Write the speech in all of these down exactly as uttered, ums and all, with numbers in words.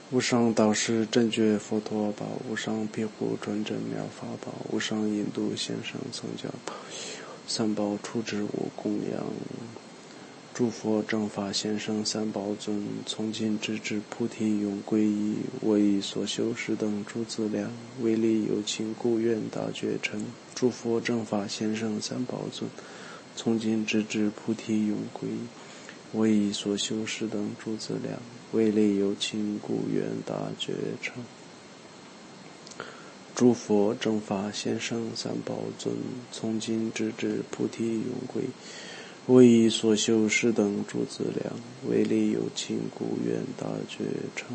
无上导师正觉佛陀宝，无上庇护纯正妙法宝，无上引度现生僧教宝，三宝出之我供养。诸佛正法现生三宝尊，从今直至菩提永皈依。我以所修十等诸资粮，为利有情故愿大觉成。诸佛正法现生三宝尊，从今直至菩提永皈依。我以所修十等诸资粮，为利有情故愿大觉成。诸佛正法现生三宝尊，从今直至菩提永皈依。我以所修十等诸资粮，为利有情故愿大觉成。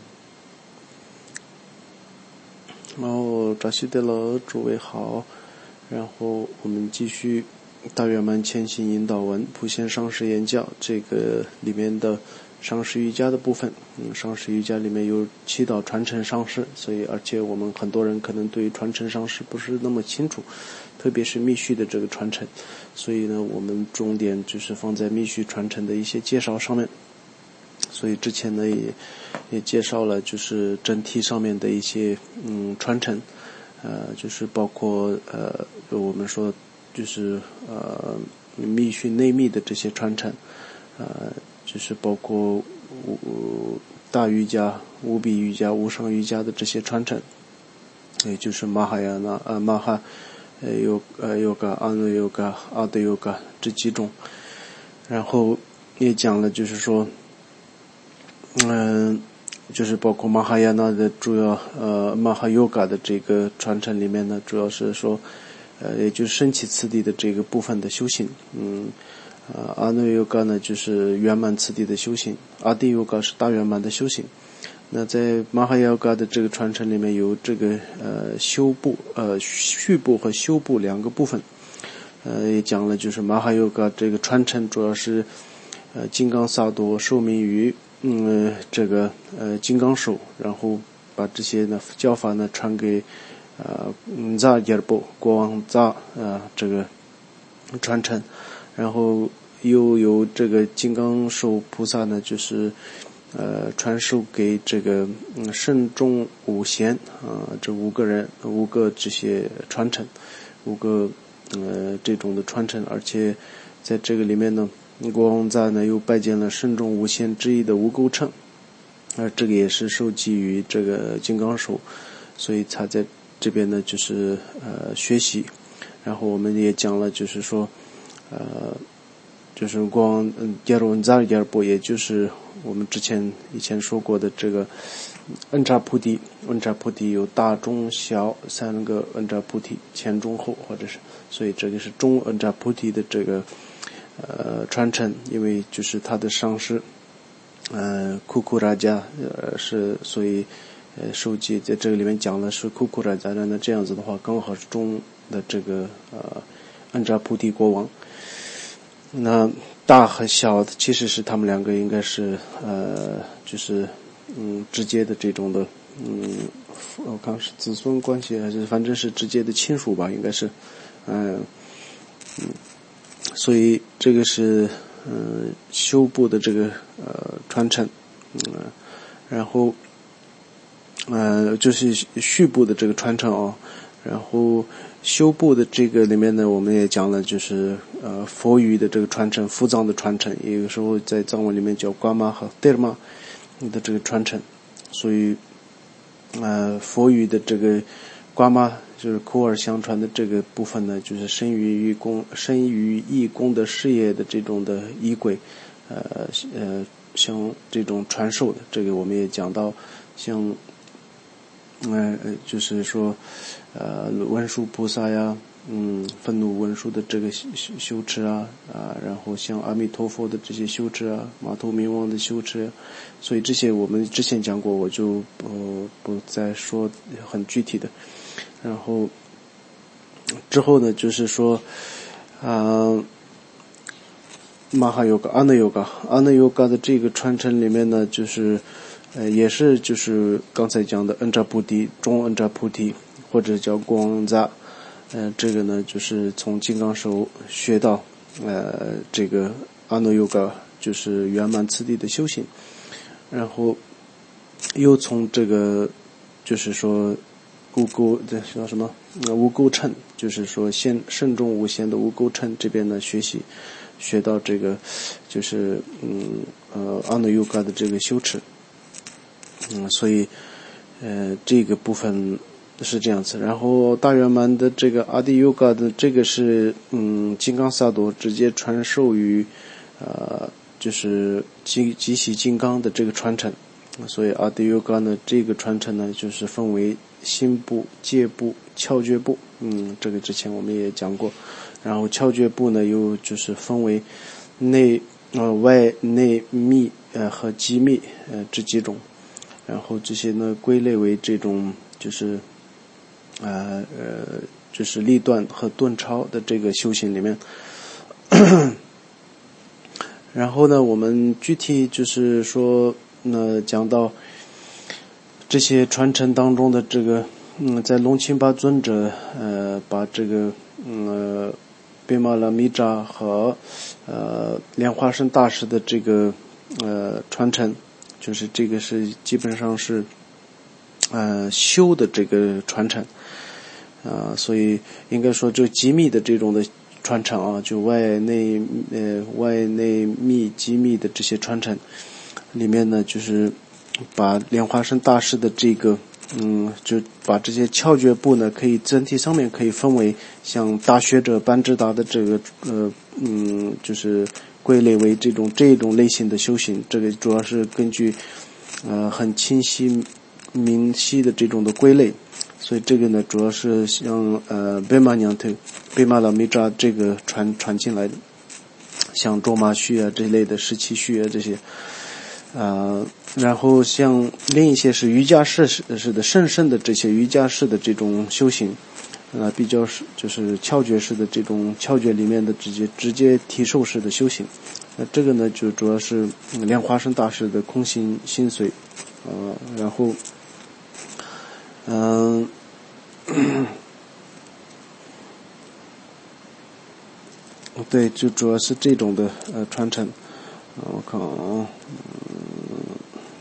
然后扎西德勒诸位好，然后我们继续大圆满前行引导文普贤上师言教这个里面的上师瑜伽的部分。嗯，上师瑜伽里面有祈祷传承上师，所以而且我们很多人可能对传承上师不是那么清楚，特别是密续的这个传承，所以呢我们重点就是放在密续传承的一些介绍上面。所以之前呢也也介绍了就是整体上面的一些嗯传承，呃就是包括呃我们说就是呃密续内密的这些传承，呃就是包括无大瑜伽、无比瑜伽、无上瑜伽的这些传承，也就是玛哈亚那呃玛哈呃有呃有个阿努有个阿德有个这几种，然后也讲了就是说，嗯、呃，就是包括玛哈亚那的主要呃玛哈yoga的这个传承里面呢，主要是说呃也就是升起次第的这个部分的修行，嗯。呃，阿耨yoga呢就是圆满次第的修行，阿底yoga是大圆满的修行。那在玛哈yoga的这个传承里面有这个呃修部呃续部和修部两个部分，呃也讲了就是玛哈yoga这个传承主要是呃金刚萨埵受命于嗯、呃、这个呃金刚手，然后把这些呢教法呢传给呃扎耶尔布国王扎呃这个传承。然后又由这个金刚手菩萨呢，就是呃传授给这个嗯圣众五贤啊、呃、这五个人五个这些传承，五个呃这种的传承，而且在这个里面呢，国王扎呢又拜见了圣众五贤之一的无垢称，而这个也是受记于这个金刚手，所以他在这边呢就是呃学习。然后我们也讲了，就是说。呃，就是光嗯，耶罗恩扎尔耶尔波，也就是我们之前以前说过的这个恩扎菩提，恩扎菩提有大中小三个恩扎菩提，前中后或者是，所以这个是中恩扎菩提的这个呃传承，因为就是他的上师呃库库拉加呃是，所以呃受记在这个里面讲了是库库拉加，那这样子的话刚好是中的这个呃恩扎菩提国王。那大和小其实是他们两个应该是呃就是嗯直接的这种的嗯我看是子孙关系还是反正是直接的亲属吧，应该是嗯、呃、嗯所以这个是嗯、呃、修部的这个呃传承，嗯然后呃就是续部的这个传承哦。然后修部的这个里面呢，我们也讲了，就是呃佛语的这个传承，佛藏的传承，也有时候在藏文里面叫瓜玛和德尔玛的这个传承。所以呃佛语的这个瓜玛就是口耳相传的这个部分呢，就是生于义工生于义工的事业的这种的仪轨，呃呃像这种传授的，这个我们也讲到，像呃就是说呃文殊菩萨呀，嗯愤怒文殊的这个修修持啊啊，然后像阿弥陀佛的这些修持啊，马头明王的修持，所以这些我们之前讲过，我就不不再说很具体的。然后之后呢，就是说啊玛哈yoga阿那yoga阿那yoga的这个传承里面呢，就是呃，也是就是刚才讲的恩扎菩提、中恩扎菩提，或者叫光扎，呃，这个呢就是从金刚手学到呃这个阿耨yoga，就是圆满次第的修行。然后又从这个就是说无垢这叫什么无垢称，就是说先慎重无限的无垢称这边呢学习学到这个就是嗯呃阿那尤嘎的这个修持，嗯所以呃这个部分是这样子。然后大圆满的这个阿底尤嘎的这个是嗯金刚萨埵直接传授于呃就是极极喜金刚的这个传承，所以阿底尤嘎呢这个传承呢就是分为心部、戒部、窍诀部，嗯这个之前我们也讲过。然后窍诀部呢又就是分为内呃外内密呃和机密呃这几种，然后这些呢归类为这种就是呃呃就是立断和顿超的这个修行里面。然后呢我们具体就是说呢讲到这些传承当中的这个嗯在龙钦巴尊者呃把这个嗯呃贝玛拉米扎和呃莲花生大师的这个呃传承，就是这个是基本上是呃修的这个传承啊、呃，所以应该说就机密的这种的传承啊，就外内呃外内密机密的这些传承里面呢，就是把莲花生大师的这个嗯，就把这些窍诀部呢，可以整体上面可以分为像大学者班智达的这个呃嗯，就是归类为这种这种类型的修行。这个主要是根据呃很清晰明晰的这种的归类，所以这个呢主要是像呃贝玛娘头、贝玛拉米扎这个传传进来的，像卓玛序啊这类的十七序啊这些。呃，然后像另一些是瑜伽式式的甚深的这些瑜伽式的这种修行，呃，比较是就是窍诀式的这种窍诀里面的直接直接提受式的修行。那这个呢，就主要是莲花生大师的空行心髓，呃，然后，嗯、呃，对，就主要是这种的呃传承。我看啊，嗯，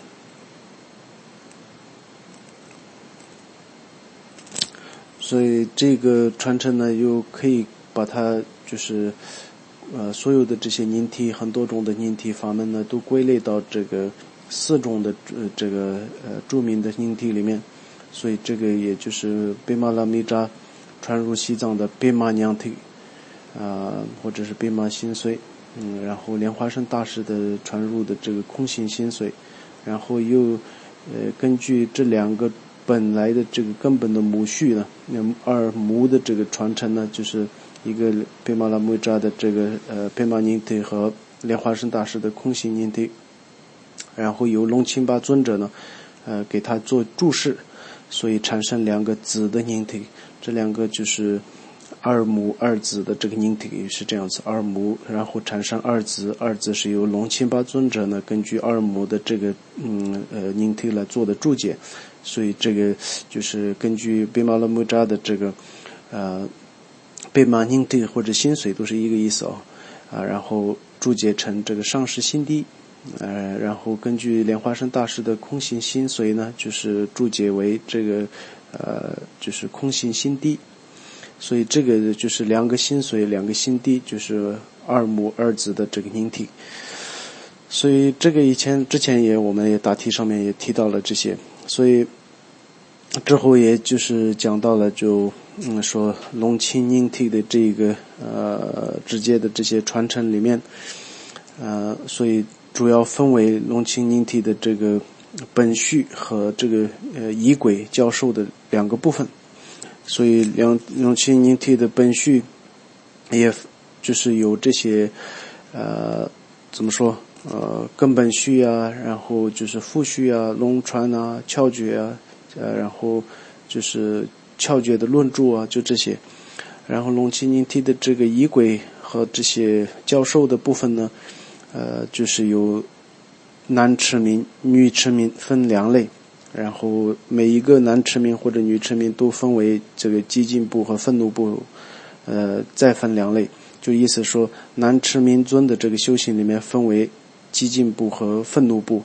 所以这个传承呢，又可以把它就是呃所有的这些凝体很多种的凝体法门呢，都归类到这个四种的呃这个呃著名的凝体里面。所以这个也就是贝玛拉米扎传入西藏的贝玛娘体啊、呃，或者是贝玛心髓。嗯，然后莲花生大师的传入的这个空行心髓，然后又呃根据这两个本来的这个根本的母序呢，二母的这个传承呢，就是一个贝玛拉米扎的这个呃贝玛凝体和莲花生大师的空行凝体，然后由龙钦巴尊者呢呃给他做注释，所以产生两个子的凝体，这两个就是二母二子的这个凝体是这样子，二母然后产生二子，二子是由龙钦巴尊者呢根据二母的这个嗯呃凝体来做的注解，所以这个就是根据贝玛拉米扎的这个呃贝玛凝体或者心髓都是一个意思啊啊，然后注解成这个上师心地，呃，然后根据莲花生大师的空行心髓呢，就是注解为这个呃就是空行心地。所以这个就是两个心髓两个心地，就是二母二子的这个凝体。所以这个以前之前也我们也答题上面也提到了这些，所以之后也就是讲到了就嗯说龙钦凝体的这个呃直接的这些传承里面，呃所以主要分为龙钦凝体的这个本序和这个呃仪轨教授的两个部分。所以两龙钦凝体的本序也就是有这些呃怎么说呃根本序啊，然后就是副序啊、龙传啊、窍诀啊，呃然后就是窍诀的论著啊，就这些。然后龙钦凝体的这个仪轨和这些教授的部分呢，呃就是有男持名、女持名分两类。然后每一个男持名或者女持名都分为这个激进部和愤怒部，呃，再分两类。就意思说，男持名尊的这个修行里面分为激进部和愤怒部，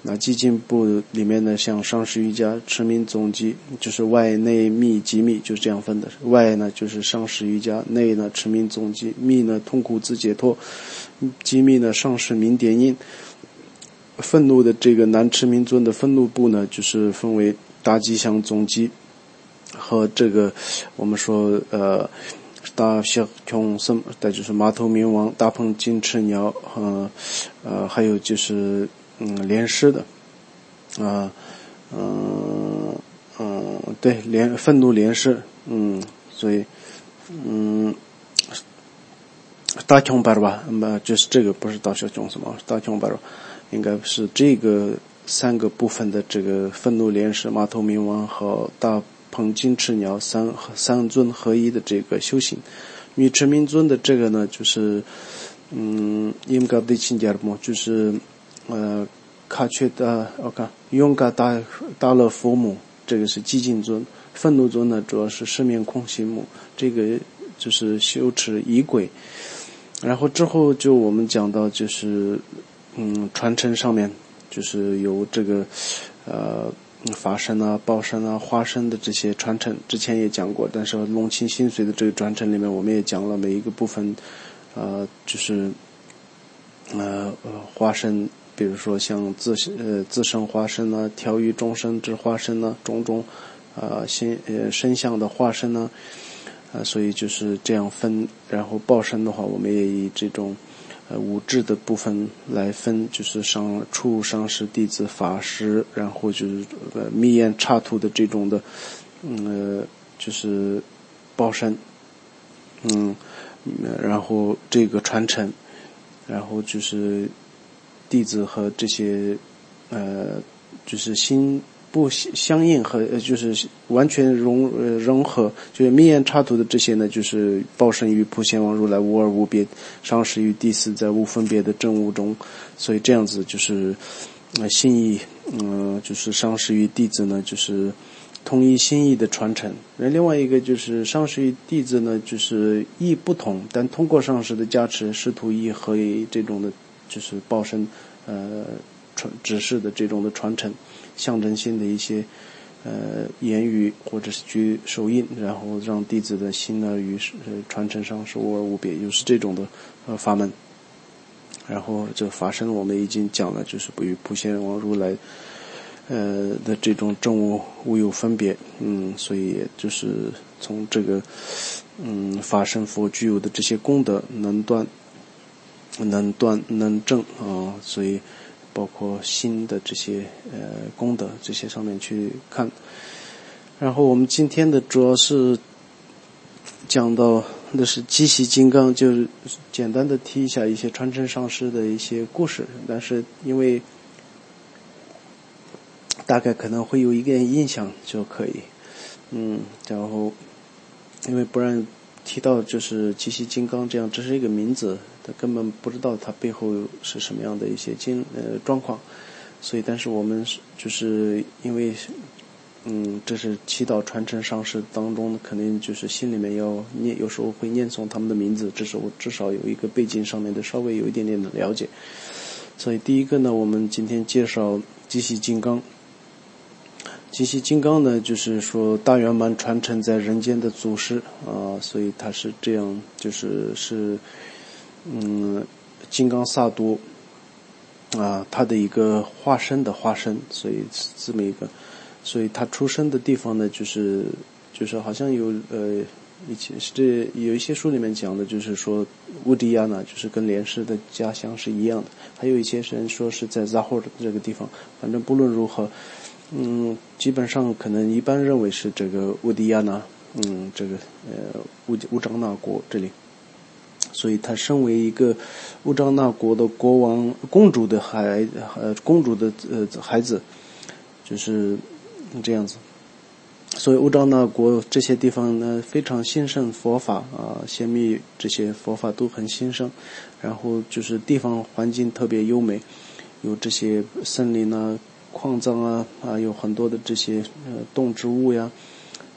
那寂静部里面呢，像上师瑜伽、持名总集，就是外内密极密，就是这样分的。外呢就是上师瑜伽，内呢持名总集，密呢痛苦自解脱，极密呢上师明点印。愤怒的这个南持名尊的愤怒部呢，就是分为大吉祥总集和这个我们说呃大小穷僧，再就是马头明王、大鹏金翅鸟，呃呃还有就是嗯莲师的啊嗯嗯对莲愤怒莲师，嗯所以嗯大穷巴吧，那就是这个不是大小穷什么大穷巴吧，应该是这个三个部分的这个愤怒莲师、马头明王和大鹏金翅鸟三三尊合一的这个修行。女持名尊的这个呢，就是嗯应该的亲家么，就是呃卡却的我看勇敢大大乐佛母，这个是寂静尊。愤怒尊呢主要是失眠空行母，这个就是修持仪轨。然后之后就我们讲到就是嗯传承上面，就是有这个呃法身啊、报身啊、花身的这些传承，之前也讲过，但是龙清心髓的这个传承里面，我们也讲了每一个部分，呃，就是呃呃花身，比如说像自呃自身花身啊、调御众生之花身啊、种种啊心呃身相的化身呢，啊、呃，所以就是这样分。然后报身的话，我们也以这种呃五智的部分来分，就是上初上师弟子法师，然后就是呃密焰刹土的这种的嗯呃就是报身，嗯然后这个传承，然后就是弟子和这些呃就是心不相应和就是完全融呃融合，就是密焰刹土的这些呢，就是报身于普贤王如来无二无别，上师于第四在无分别的正悟中，所以这样子就是呃心意嗯、呃、就是上师于弟子呢就是统一心意的传承。另外一个就是上师与弟子呢就是意不同，但通过上师的加持，师徒意合一这种的就是报身呃传指示的这种的传承，象征性的一些呃言语或者是举手印，然后让弟子的心呢与呃传承上是无二无别，又是这种的呃法门。然后这法身我们已经讲了，就是不与普贤王如来呃的这种正悟无有分别，嗯，所以也就是从这个嗯法身佛具有的这些功德，能断能断能正啊、呃，所以包括心的这些呃功德这些上面去看。然后我们今天的主要是讲到的是积习金刚，就是简单的提一下一些传承上师的一些故事，但是因为大概可能会有一点印象就可以，嗯，然后因为不然提到就是积习金刚这样，这是一个名字，他根本不知道它背后是什么样的一些经呃状况，所以但是我们就是因为嗯这是祈祷传承上师当中，肯定就是心里面要念，有时候会念诵他们的名字，这是我至少有一个背景上面的稍微有一点点的了解。所以第一个呢，我们今天介绍积习金刚。积习金刚呢，就是说大圆满传承在人间的祖师啊、呃，所以他是这样，就是是嗯金刚萨埵啊，他的一个化身的化身，所以这么一个，所以他出生的地方呢，就是就是好像有呃以前是这有一些书里面讲的，就是说乌迪亚呢，就是跟莲师的家乡是一样的，还有一些人说是在扎霍的这个地方，反正不论如何。嗯，基本上可能一般认为是这个乌迪亚纳，嗯，这个呃乌乌章那国这里，所以他身为一个乌章那国的国王公主的孩呃公主的呃孩子，就是这样子。所以乌章那国这些地方呢非常兴盛佛法啊，仙密这些佛法都很兴盛，然后就是地方环境特别优美，有这些森林啊。矿藏啊啊，有很多的这些呃动植物呀，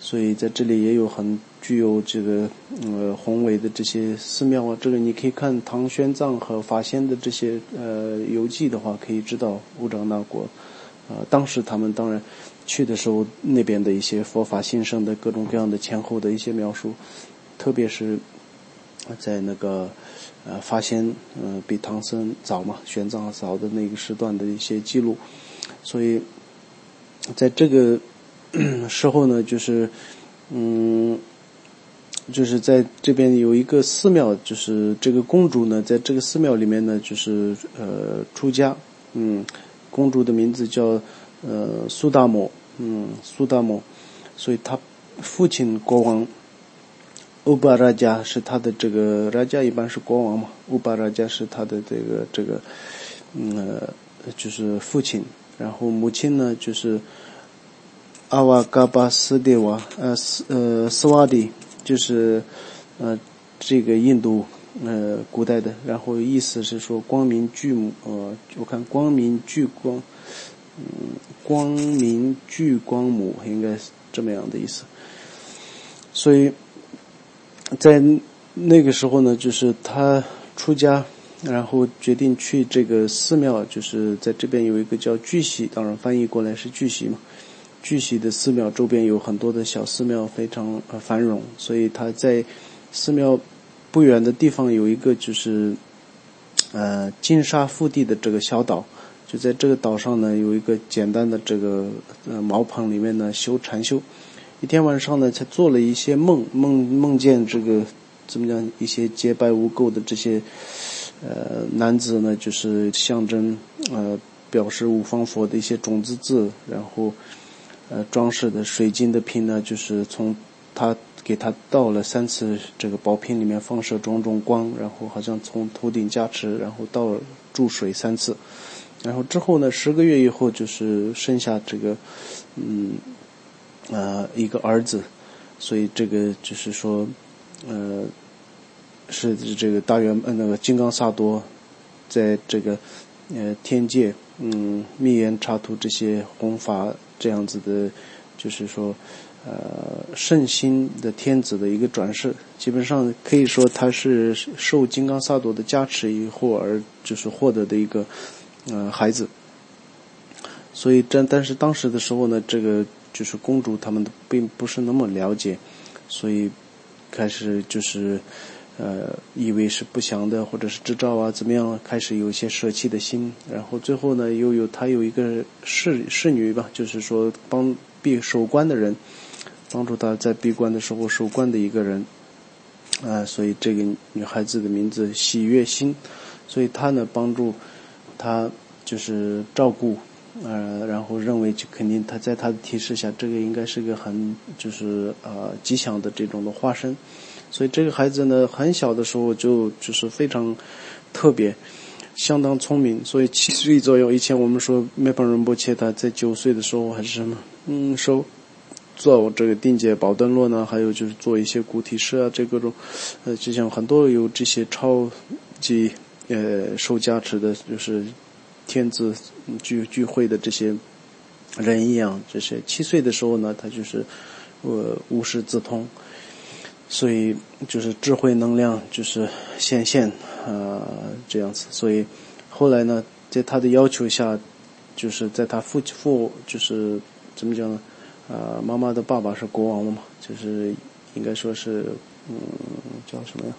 所以在这里也有很具有这个呃宏伟的这些寺庙啊。这个你可以看唐玄奘和法仙的这些呃游记的话，可以知道乌章那国呃当时他们当然去的时候，那边的一些佛法兴盛的各种各样的前后的一些描述，特别是在那个呃法仙呃比唐僧早嘛，玄奘早的那个时段的一些记录。所以在这个时候呢，就是嗯就是在这边有一个寺庙，就是这个公主呢在这个寺庙里面呢就是呃出家。嗯公主的名字叫呃苏大摩。嗯苏大摩。所以她父亲国王乌巴拉加是他的这个拉加一般是国王嘛，乌巴拉加是他的这个这个嗯、呃、就是父亲。然后母亲呢就是阿瓦嘎巴斯蒂瓦呃斯呃斯瓦蒂，就是呃这个印度呃古代的，然后意思是说光明巨母，呃我看光明巨光嗯光明巨光母应该是这么样的意思。所以在那个时候呢，就是他出家，然后决定去这个寺庙，就是在这边有一个叫巨喜，当然翻译过来是巨喜嘛。巨喜的寺庙周边有很多的小寺庙，非常呃繁荣，所以他在寺庙不远的地方有一个就是呃金沙腹地的这个小岛，就在这个岛上呢有一个简单的这个呃茅棚里面呢修禅修。一天晚上呢才做了一些梦，梦梦见这个怎么讲一些洁白无垢的这些呃男子呢，就是象征呃表示五方佛的一些种子字，然后呃装饰的水晶的瓶呢，就是从他给他倒了三次这个宝瓶里面放射种种光，然后好像从头顶加持，然后倒注水三次，然后之后呢十个月以后就是生下这个嗯呃一个儿子。所以这个就是说呃是这个大圆呃那个金刚萨埵在这个呃天界嗯密言插图这些弘法这样子的，就是说呃圣心的天子的一个转世，基本上可以说他是受金刚萨埵的加持以后而就是获得的一个呃孩子。所以但但是当时的时候呢，这个就是公主他们并不是那么了解，所以开始就是呃以为是不祥的或者是支兆啊怎么样，开始有一些舍弃的心。然后最后呢又有他有一个侍侍女吧，就是说帮闭守关的人，帮助他在闭关的时候守关的一个人啊、呃，所以这个女孩子的名字喜悦心。所以他呢帮助他就是照顾呃，然后认为就肯定他在他的提示下，这个应该是个很就是呃吉祥的这种的化身。所以这个孩子呢很小的时候就就是非常特别，相当聪明。所以七岁左右，以前我们说梅本仁波切他在九岁的时候还是什么嗯收做这个定解宝灯落呢，还有就是做一些古体诗啊，这各种呃就像很多有这些超级呃受加持的就是天子聚聚会的这些人一样，这些七岁的时候呢他就是呃无师自通，所以就是智慧能量就是显现呃这样子。所以后来呢在他的要求下，就是在他父父就是怎么讲呢呃妈妈的爸爸是国王嘛，就是应该说是嗯叫什么呀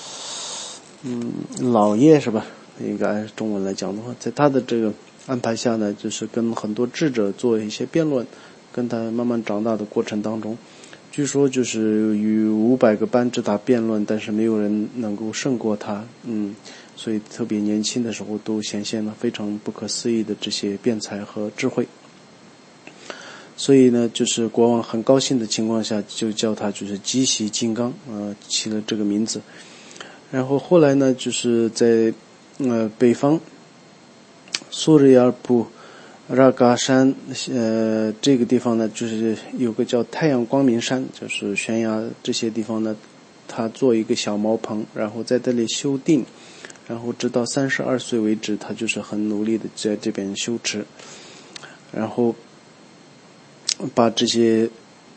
嗯老爷是吧，应该中文来讲的话，在他的这个安排下呢，就是跟很多智者做一些辩论，跟他慢慢长大的过程当中，据说就是与五百个班智达辩论，但是没有人能够胜过他。嗯，所以特别年轻的时候都显现了非常不可思议的这些辩才和智慧。所以呢，就是国王很高兴的情况下，就叫他就是吉喜金刚，呃，起了这个名字。然后后来呢，就是在呃北方苏日亚尔普拉嘎山呃这个地方呢，就是有个叫太阳光明山，就是悬崖这些地方呢，他做一个小茅棚，然后在这里修定，然后直到三十二岁为止，他就是很努力的在这边修持，然后把这些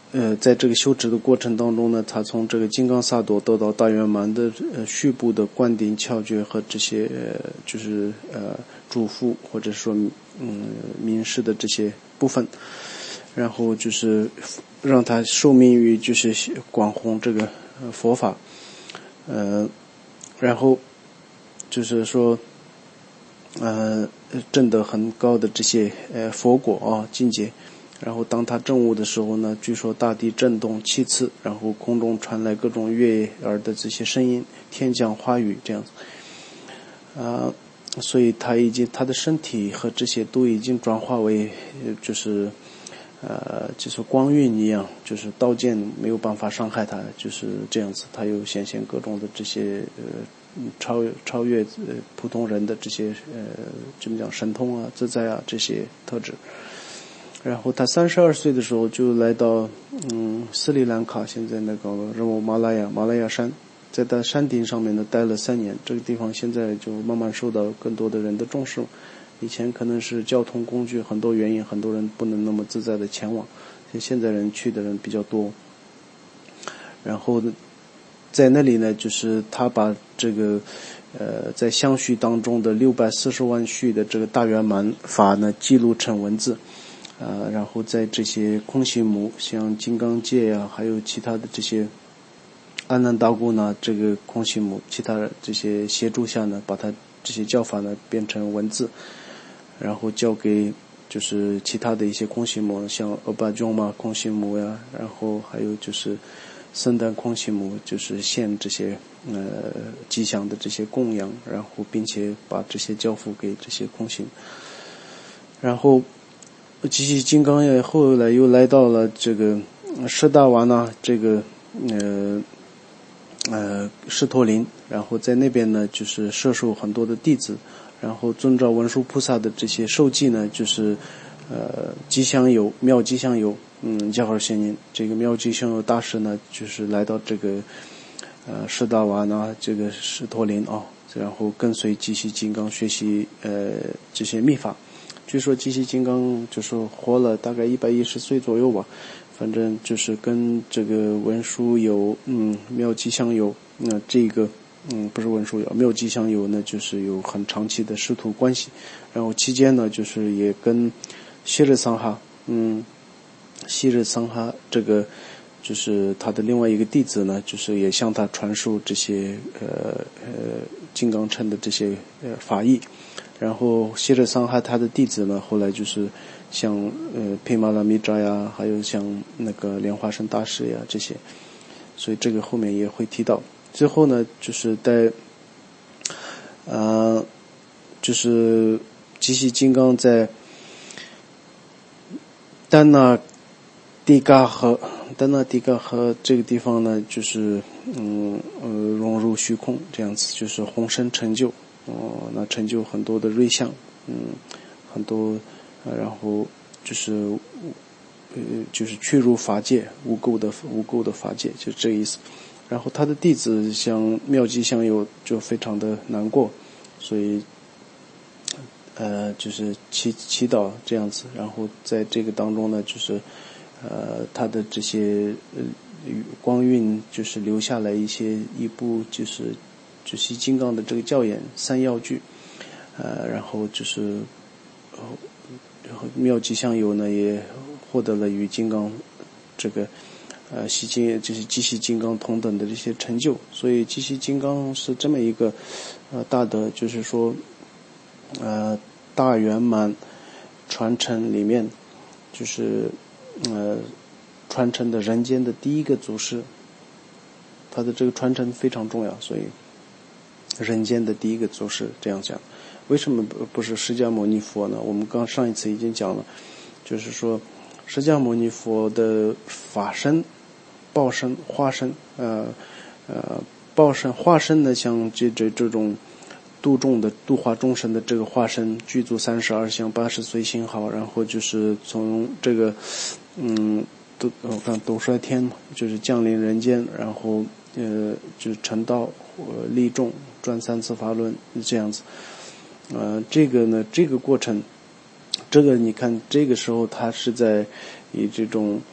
呃，在这个修持的过程当中呢，他从这个金刚萨埵得到大圆满的呃序部的灌顶窍诀和这些呃就是呃嘱咐或者说嗯明示的这些部分，然后就是让他受命于就是广弘这个呃佛法，呃，然后就是说呃证得很高的这些呃佛果啊境界。然后当他证悟的时候呢，据说大地震动七次，然后空中传来各种悦耳的这些声音，天降花雨这样子，啊、呃，所以他已经他的身体和这些都已经转化为就是呃就是光晕一样，就是刀剑没有办法伤害他，就是这样子。他又显现各种的这些呃超超越呃普通人的这些呃怎么讲神通啊自在啊这些特质。然后他三十二岁的时候就来到嗯斯里兰卡，现在那个热木马拉雅马拉雅山，在他山顶上面呢待了三年。这个地方现在就慢慢受到更多的人的重视，以前可能是交通工具很多原因，很多人不能那么自在的前往，现在人去的人比较多。然后在那里呢，就是他把这个呃在相续当中的六百四十万续的这个大圆满法呢记录成文字。呃，然后在这些空行母，像金刚界呀、啊，还有其他的这些阿难达姑呢，这个空行母，其他这些协助下呢，把它这些教法呢变成文字，然后交给就是其他的一些空行母，像阿巴宗嘛空行母呀，然后还有就是圣诞空行母，就是献这些呃吉祥的这些供养，然后并且把这些交付给这些空行，然后。吉西金刚也后来又来到了这个施大瓦纳这个呃呃狮驼林，然后在那边呢就是摄受很多的弟子，然后遵照文殊菩萨的这些授记呢，就是呃吉祥有妙吉祥有嗯加尔仙人这个妙吉祥有大师呢，就是来到这个呃施大瓦纳这个狮驼林啊，然后跟随吉西金刚学习呃这些秘法。据说吉西金刚就是活了大概一百一十岁左右吧，反正就是跟这个文殊有嗯妙吉祥有那、呃、这个嗯不是文殊有妙吉祥有呢，就是有很长期的师徒关系。然后期间呢，就是也跟希日桑哈嗯希日桑哈这个就是他的另外一个弟子呢，就是也向他传授这些呃呃金刚乘的这些呃法义。然后希日桑哈他的弟子呢，后来就是像呃毗麻拉密扎呀，还有像那个莲花生大师呀这些，所以这个后面也会提到。最后呢，就是在呃就是吉西金刚在丹那迪嘎河丹那迪嘎河这个地方呢，就是嗯呃融入虚空这样子，就是宏深成就。哦，那成就很多的瑞相，嗯，很多，呃、然后就是，呃，就是去入法界，无垢的无垢的法界，就这个意思。然后他的弟子像妙吉祥有就非常的难过，所以，呃，就是祈祈祷这样子。然后在这个当中呢，就是，呃，他的这些呃光晕就是留下来一些一部就是。就是金刚的这个教言三要句，呃，然后就是，然后妙吉祥有呢也获得了与金刚这个呃西金就是吉西金刚同等的这些成就，所以吉西金刚是这么一个呃大德，就是说呃大圆满传承里面，就是呃传承的人间的第一个祖师，他的这个传承非常重要，所以。人间的第一个祖师这样讲，为什么不是释迦牟尼佛呢？我们刚上一次已经讲了，就是说释迦牟尼佛的法身、报身、化身，呃呃，报身、化身呢，像这这这种度众的度化众生的这个化身，具足三十二相、八十随行好，然后就是从这个嗯，都我看斗率天就是降临人间，然后呃就是成道、呃立众。转三次法轮这样子，呃，这个呢，这个过程，这个你看，这个时候他是在以这种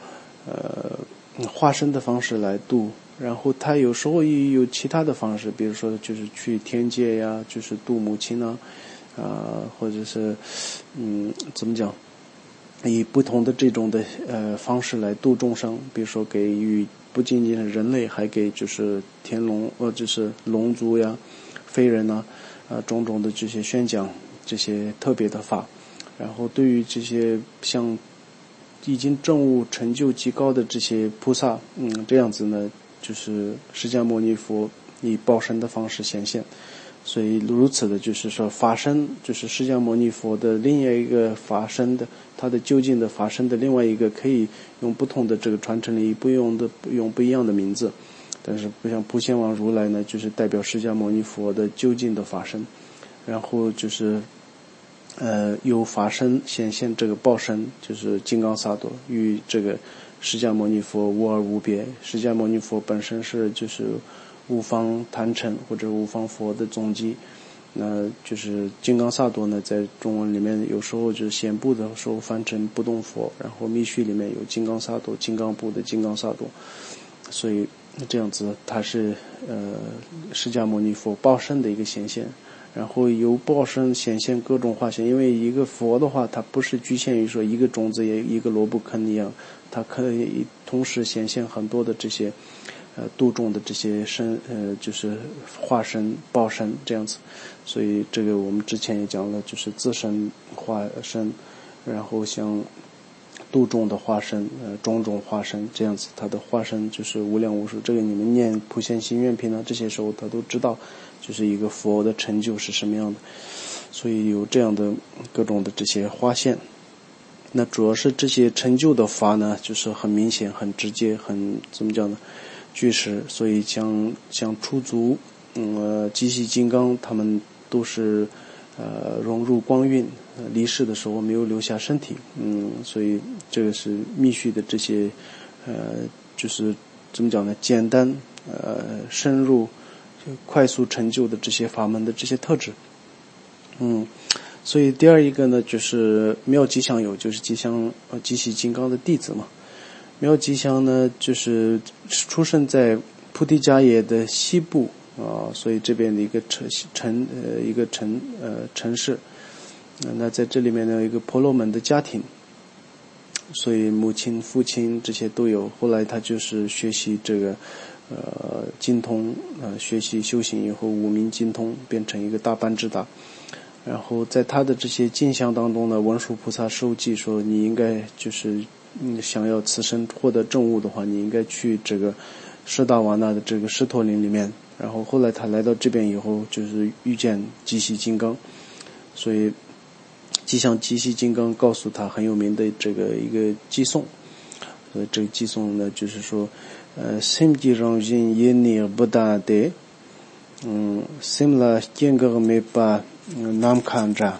呃化身的方式来度，然后他有时候也有其他的方式，比如说就是去天界呀，就是度母亲啊，啊、呃、或者是嗯怎么讲，以不同的这种的呃方式来度众生，比如说给予不仅仅是人类，还给就是天龙或者是龙族呀、非人啊，呃种种的这些宣讲这些特别的法。然后对于这些像已经证悟成就极高的这些菩萨，嗯，这样子呢，就是释迦牟尼佛以报身的方式显现。所以如此的就是说法身，就是释迦牟尼佛的另外一个法身的，他的究竟的法身的另外一个，可以用不同的这个传承里不用的用不一样的名字，但是不像普贤王如来呢，就是代表释迦牟尼佛的究竟的法身，然后就是呃有法身显现这个报身，就是金刚萨埵，与这个释迦牟尼佛无二无别。释迦牟尼佛本身是就是五方坛城或者五方佛的总集，那就是金刚萨埵呢，在中文里面有时候就是显部的时候翻成不动佛，然后密续里面有金刚萨埵，金刚部的金刚萨埵，所以这样子它是呃释迦牟尼佛报身的一个显现。然后由报身显现各种化现，因为一个佛的话，它不是局限于说一个种子也一个萝卜坑一样，它可以同时显现很多的这些呃度众的这些身，呃就是化身报身这样子。所以这个我们之前也讲了，就是自身化身，然后像度众的化身，呃种种化身这样子，它的化身就是无量无数。这个你们念普贤行愿品呢，这些时候他都知道，就是一个佛的成就是什么样的。所以有这样的各种的这些化现。那主要是这些成就的法呢，就是很明显、很直接、很怎么讲呢？具实。所以像像出族，嗯，呃，极系金刚，他们都是呃融入光晕，呃，离世的时候没有留下身体，嗯，所以这个是密续的这些呃，就是怎么讲呢？简单呃深入、快速成就的这些法门的这些特质，嗯。所以第二一个呢，就是妙吉祥有，就是吉祥呃极系金刚的弟子嘛。妙吉祥呢，就是出生在菩提迦耶的西部啊，所以这边的一个城城呃一个城呃城市。那在这里面呢，有一个婆罗门的家庭，所以母亲、父亲这些都有。后来他就是学习这个呃精通，呃学习修行以后五明精通，变成一个大班智达。然后在他的这些镜像当中呢，文殊菩萨授记说，你应该就是嗯想要此生获得证悟的话，你应该去这个施大瓦那的这个狮驼林里面。然后后来他来到这边以后，就是遇见极系金刚，所以即向极系金刚告诉他很有名的这个一个偈颂。所以这个偈颂呢，就是说呃心地让人业力不大的嗯心了见个没把nam khandra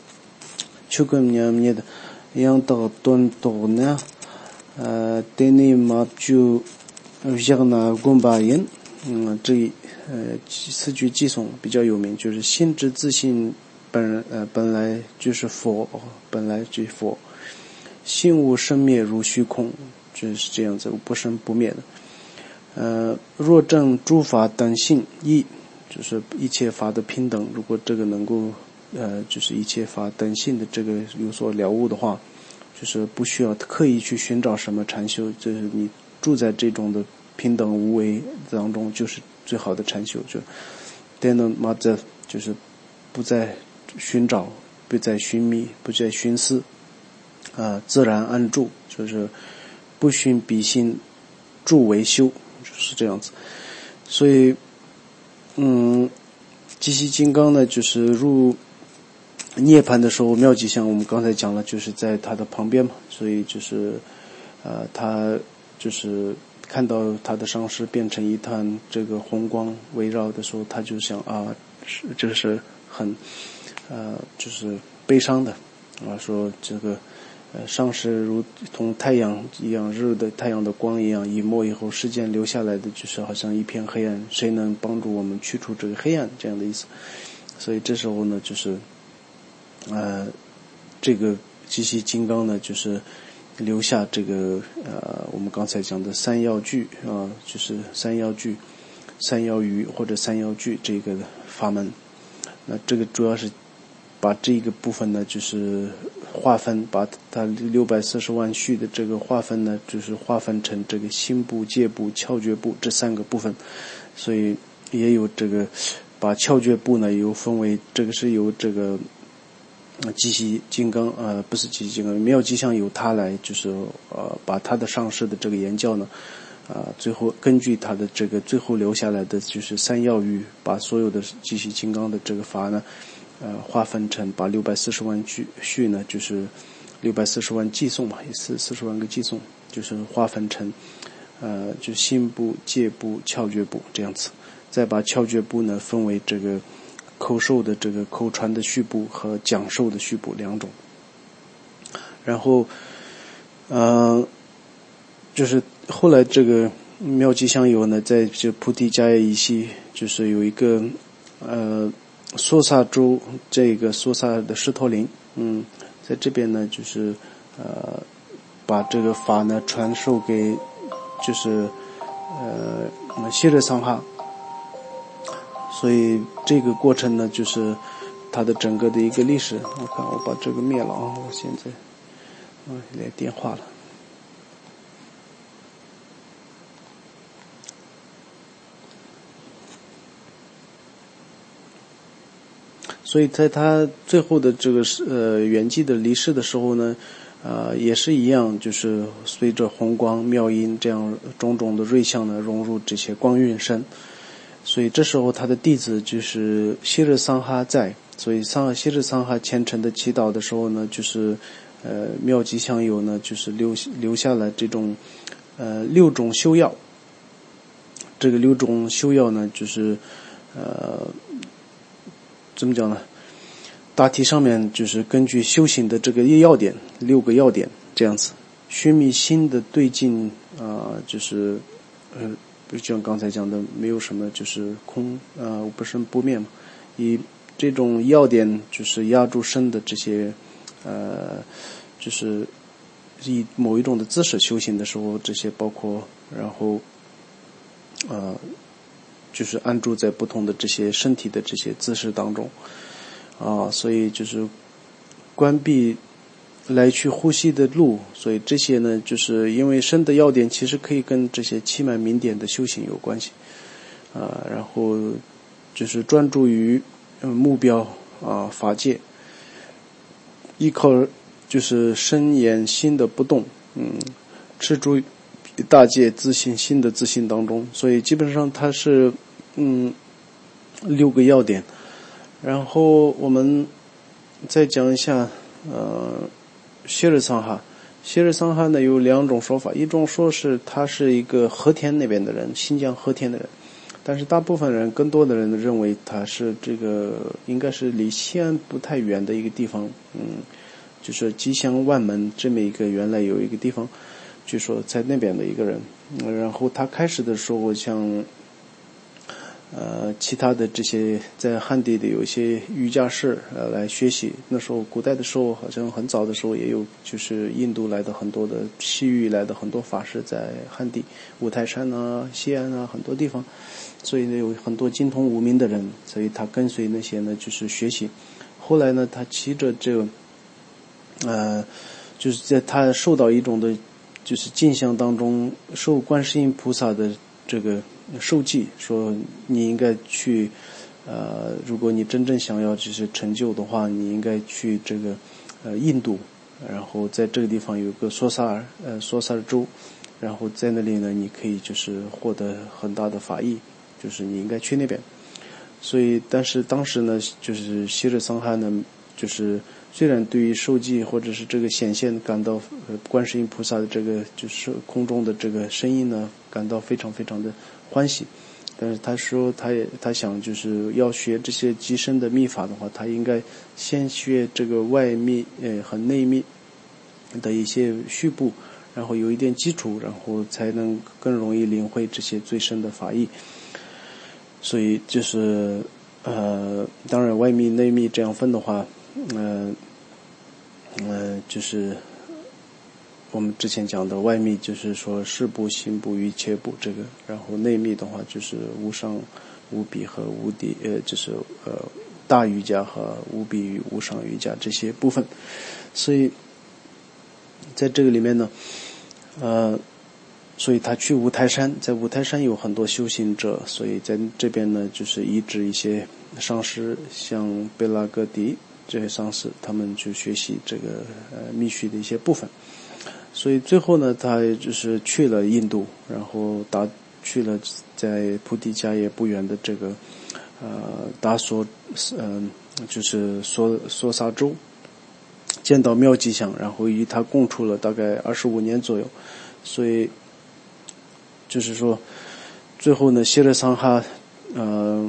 chugum nyam nyed yang to ton to na teni mapju jagna gombayin 嗯这呃四句偈颂比较有名，就是心之自信本呃本来就是佛，本来就是佛，心无生灭如虚空，就是这样子不生不灭的。呃若证诸法等性一，就是一切法的平等，如果这个能够呃就是一切法等性的这个有所了悟的话，就是不需要刻意去寻找什么禅修，就是你住在这种的平等无为当中，就是最好的禅修。就 then mother 就是不再寻找，不再寻觅，不再寻思，啊、呃，自然安住，就是不寻彼心，住为修，就是这样子。所以嗯，极系金刚呢，就是入涅槃的时候，妙吉祥我们刚才讲了，就是在他的旁边嘛，所以就是呃他就是看到他的上师变成一滩这个红光围绕的时候，他就想啊，是这是很呃就是悲伤的啊，说这个呃上师如同太阳一样，日的太阳的光一样，一没以后世间留下来的就是好像一片黑暗，谁能帮助我们去除这个黑暗，这样的意思。所以这时候呢，就是呃这个极系金刚呢，就是留下这个呃我们刚才讲的三要句啊、呃，就是三要句、三要语或者三要句这个法门。那这个主要是把这个部分呢，就是划分，把它六百四十万序的这个划分呢，就是划分成这个心部、戒部、窍诀部这三个部分。所以也有这个把窍诀部呢，又分为这个是由这个积习金刚呃不是积习金刚妙吉祥由他来就是呃把他的上师的这个言教呢啊、呃，最后根据他的这个最后留下来的就是三要语，把所有的积习金刚的这个法呢呃划分成，把六百四十万句序呢就是六百四十万偈颂嘛，也是四十万个偈颂，就是划分成呃就心部、戒部、窍诀部这样子，再把窍诀部呢分为这个口授的这个口传的序部和讲授的序部两种。然后呃就是后来这个妙吉祥友呢，在这菩提迦叶依系就是有一个呃梭萨州这个梭萨的狮驼林，嗯，在这边呢就是呃把这个法呢传授给就是呃希热桑哈。所以这个过程呢，就是它的整个的一个历史。我看我把这个灭了啊，我现在啊来电话了。所以在他最后的这个呃圆寂的离世的时候呢，呃也是一样，就是随着红光妙音这样种种的瑞相呢融入这些光晕身。所以这时候他的弟子就是希热桑哈在，所以桑希热桑哈虔诚的祈祷的时候呢，就是呃妙吉祥友呢就是留留下了这种呃六种修要。这个六种修要呢就是呃怎么讲呢，大体上面就是根据修行的这个要点，六个要点这样子。须弥心的对境啊、呃、就是呃就像刚才讲的，没有什么就是空呃无不生不灭嘛，以这种要点就是压住身的这些呃就是以某一种的姿势修行的时候，这些包括然后呃就是安住在不同的这些身体的这些姿势当中啊，所以就是关闭来去呼吸的路。所以这些呢，就是因为身的要点其实可以跟这些七满明点的修行有关系啊，然后就是专注于目标啊法界，依靠就是身眼心的不动，嗯，持住大界自信心的自信当中。所以基本上它是嗯六个要点。然后我们再讲一下呃希热桑哈。希热桑哈呢有两种说法，一种说是他是一个和田那边的人，新疆和田的人，但是大部分人更多的人认为他是这个应该是离西安不太远的一个地方，嗯，就是吉祥万门这么一个原来有一个地方，据说在那边的一个人。然后他开始的时候像呃，其他的这些在汉地的有一些瑜伽士呃来学习。那时候古代的时候，好像很早的时候也有，就是印度来的很多的西域来的很多法师在汉地，五台山啊、西安啊很多地方，所以呢有很多精通无名的人，所以他跟随那些呢就是学习。后来呢，他骑着这个呃，就是在他受到一种的，就是镜像当中受观世音菩萨的这个受记，说你应该去呃如果你真正想要就是成就的话，你应该去这个呃印度，然后在这个地方有个梭萨尔呃梭萨尔州，然后在那里呢你可以就是获得很大的法益，就是你应该去那边。所以但是当时呢就是希热桑哈呢，就是虽然对于受记或者是这个显现感到呃观世音菩萨的这个就是空中的这个声音呢感到非常非常的欢喜，但是他说他也他想就是要学这些极深的密法的话，他应该先学这个外密呃和内密的一些序部，然后有一点基础，然后才能更容易领会这些最深的法义。所以就是呃当然外密内密这样分的话，呃呃就是我们之前讲的外密就是说事部、心部、一切部这个，然后内密的话就是无上、无比和无底，呃，就是呃大瑜伽和无比与无上瑜伽这些部分。所以在这个里面呢，呃，所以他去五台山，在五台山有很多修行者，所以在这边呢就是移植一些上师，像贝拉格迪这些上师，他们去学习这个呃密续的一些部分。所以最后呢，他就是去了印度，然后达去了在菩提迦耶不远的这个呃达所，嗯、呃，就是梭梭沙州，见到妙吉祥，然后与他共处了大概二十五年左右。所以就是说，最后呢，希勒桑哈，呃。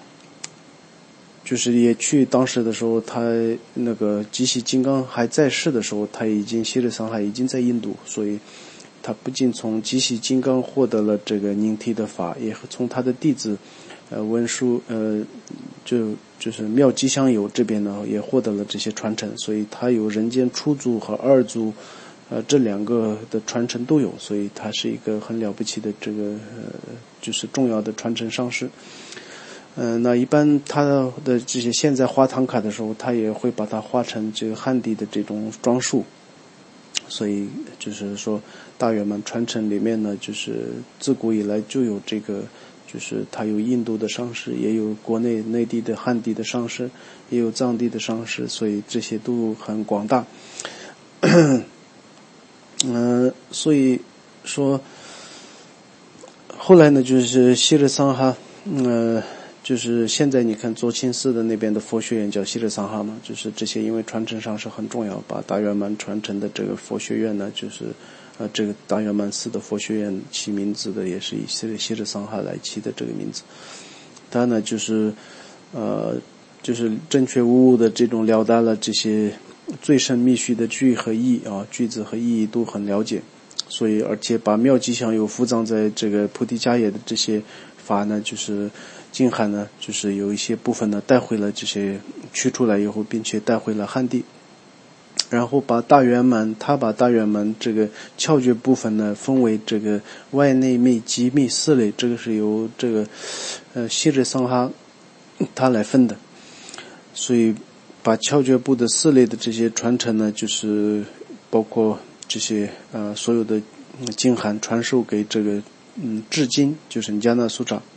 就是也去当时的时候，他那个吉喜金刚还在世的时候，他已经希勒桑哈已经在印度，所以他不仅从吉喜金刚获得了这个宁提的法，也从他的弟子呃文殊呃就就是妙吉祥友这边呢也获得了这些传承，所以他有人间初祖和二祖呃这两个的传承都有，所以他是一个很了不起的这个呃就是重要的传承上师。嗯、呃，那一般他的这些现在画唐卡的时候，他也会把它画成这个汉地的这种装束。所以就是说，大圆满传承里面呢，就是自古以来就有这个，就是他有印度的上师，也有国内内地的汉地的上师，也有藏地的上师，所以这些都很广大。嗯、呃，所以说后来呢，就是希勒桑哈，呃。就是现在你看左清寺的那边的佛学院叫希勒桑哈嘛，就是这些因为传承上是很重要，把大圆满传承的这个佛学院呢，就是呃这个大圆满寺的佛学院起名字的也是以希勒桑哈来起的这个名字。他呢就是呃就是正确无误的这种了达了这些最深密续的句和义啊，句子和意义都很了解，所以而且把妙吉祥有伏藏在这个菩提迦耶的这些法呢，就是净汉呢，就是有一些部分呢带回了这些取出来以后，并且带回了汉地，然后把大圆满，他把大圆满这个窍诀部分呢分为这个外内密、极密四类，这个是由这个呃希勒桑哈他来分的，所以把窍诀部的四类的这些传承呢，就是包括这些呃所有的经函传授给这个嗯至今就是尼迦那苏扎。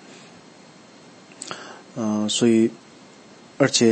嗯、呃，所以，而且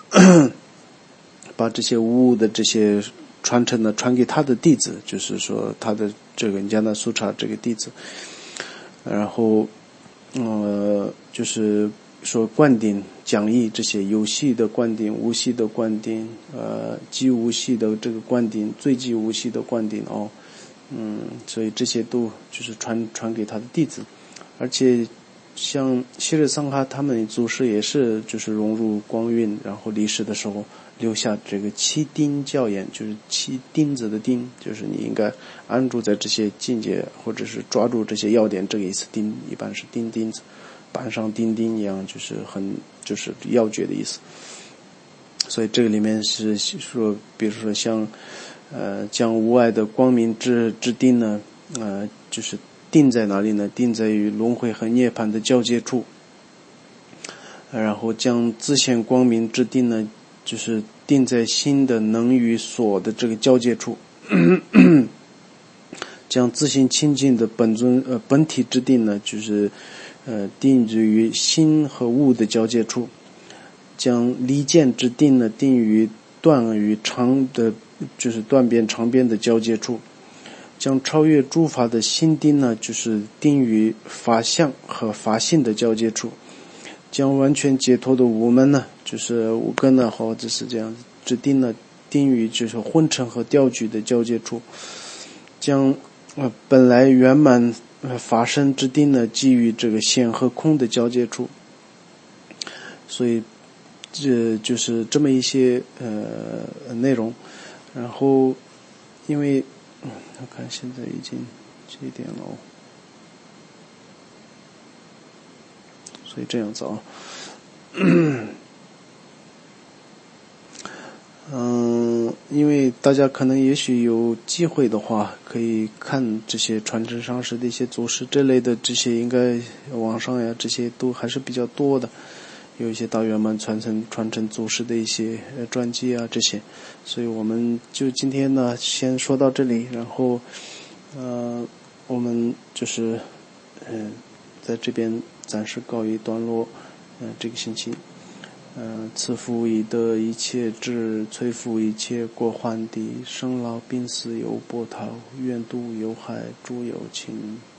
把这些无误的这些传承呢传给他的弟子，就是说他的这个尼迦那苏扎这个弟子，然后，呃，就是说灌顶讲义这些有系的灌顶、无系的灌顶，呃，极无系的这个灌顶、最极无系的灌顶哦，嗯，所以这些都就是传传给他的弟子，而且。像希勒桑哈他们祖师也是就是融入光晕，然后离世的时候留下这个七钉教言，就是七钉子的钉，就是你应该安住在这些境界，或者是抓住这些要点，这个意思。钉一般是钉钉子，板上钉钉一样，就是很就是要诀的意思。所以这个里面是说，比如说像呃将无碍的光明之之钉呢，呃就是定在哪里呢？定在于轮回和涅槃的交界处，然后将自现光明之定呢，就是定在心的能与所的这个交界处，将自性清净的本尊呃本体之定呢，就是呃定于心和物的交界处，将离见之定呢定于断与长的，就是断边长边的交界处。将超越诸法的心定呢，就是定于法相和法性的交界处；将完全解脱的无门呢，就是五根呢，或者是这样指定呢，定于就是昏沉和调举的交界处；将呃本来圆满呃法身之定呢，基于这个显和空的交界处。所以这就是这么一些呃内容。然后因为嗯，我看现在已经几点了哦，所以这样子啊，嗯， 因为大家可能也许有机会的话，可以看这些传承上师的一些祖师这类的，这些应该网上呀这些都还是比较多的，有一些大圆满传承传承祖师的一些呃传记啊这些，所以我们就今天呢先说到这里，然后呃我们就是嗯、呃、在这边暂时告一段落，嗯、呃、这个星期。嗯，赐福以得一切智，摧伏一切过患的，生老病死有波涛，愿度有海诸有情。